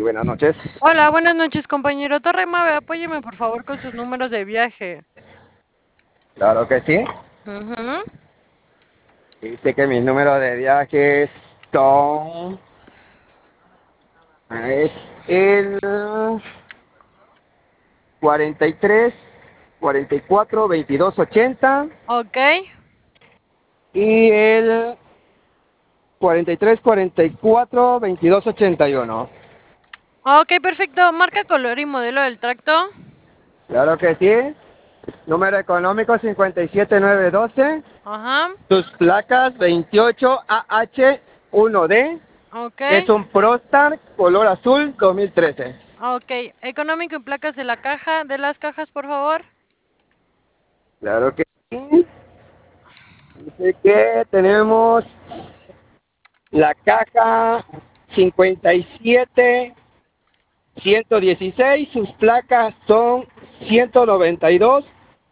buenas noches. Hola, buenas noches, compañero Torremave. Apóyeme, por favor, con sus números de viaje. Claro que sí. Ujú. Dice que mis números de viajes son... Es el 43, 44, 22, 80 Ok. y el 43, 44, 22, 81. Ok, perfecto. Marca, color y modelo del tracto. Claro que sí. Número económico 57912. Ajá. Sus placas 28AH1D. Ok. Es un Prostar color azul 2013. Ok. Económico y placas de la caja, de las cajas, por favor. Claro que sí. Dice que tenemos la caja 57 116. Sus placas son 192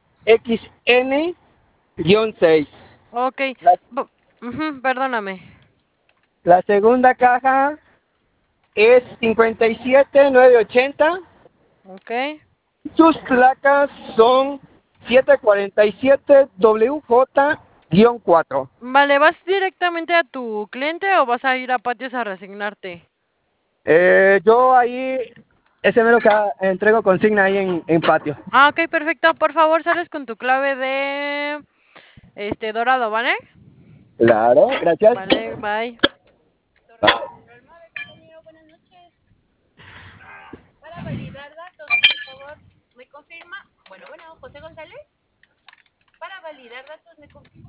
XN-6. Ok. La, Bu- Perdóname. la segunda caja es 57980. Ok. Sus placas son 747WJ-4. Vale, ¿vas directamente a tu cliente o vas a ir a patios a resignarte? Yo ahí, ese me lo que entrego consigna ahí en patio. Ah, ok, perfecto. Por favor, sales con tu clave de dorado, ¿vale? Claro, gracias. Vale, bye. Torremave, compañero, buenas noches. Para validar datos, por favor, ¿me confirma? Bueno, José González. Para validar datos, ¿me confirma?